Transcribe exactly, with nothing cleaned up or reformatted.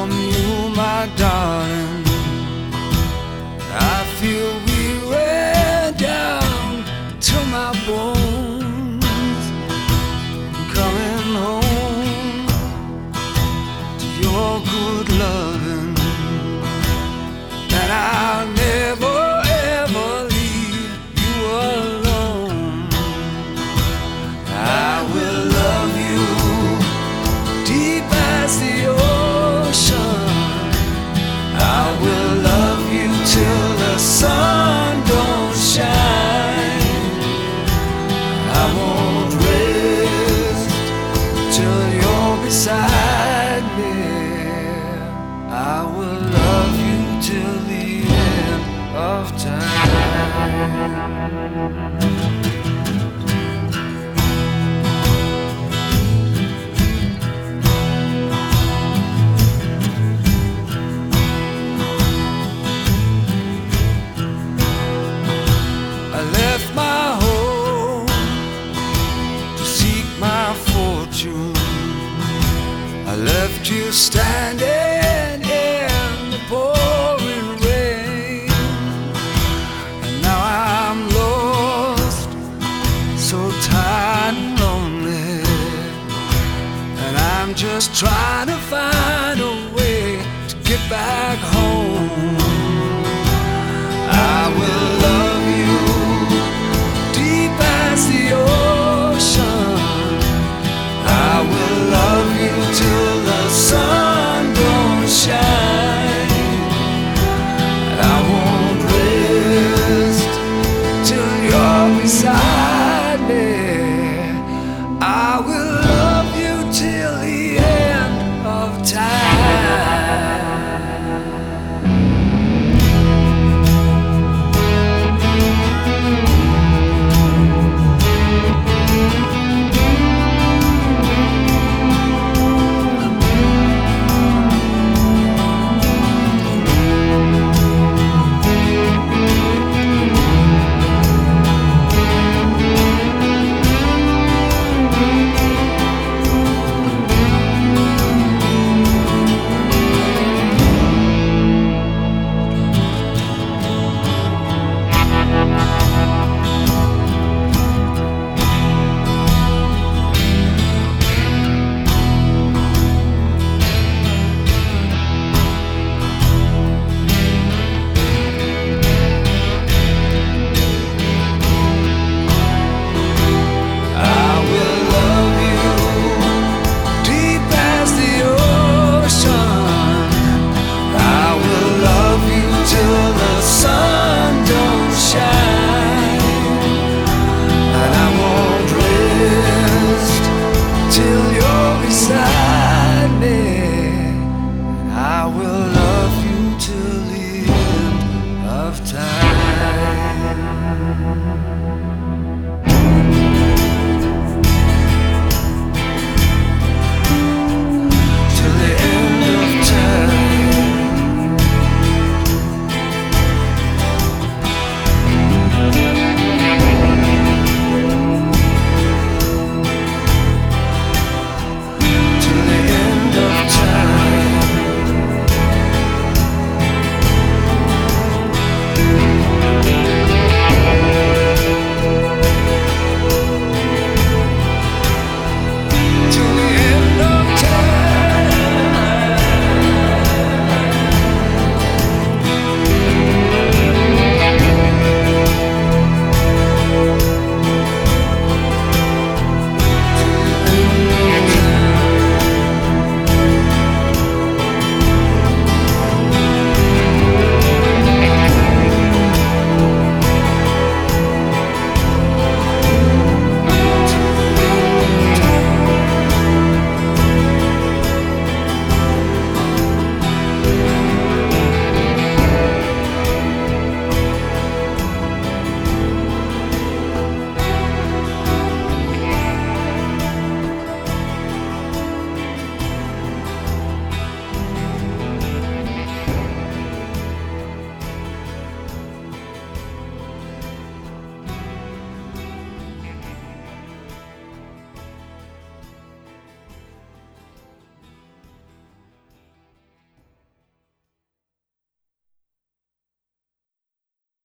from you, my darling. I feel weary down to my bones. Coming home to your good loving, and I'll never ever leave you alone. I will love you deep as the ocean. I will love you till the sun don't shine. I won't rest till you're beside me. I will love you till the end of time. I left my home to seek my fortune. I left you standing in the pouring rain, and now I'm lost, so tired and lonely, and I'm just trying to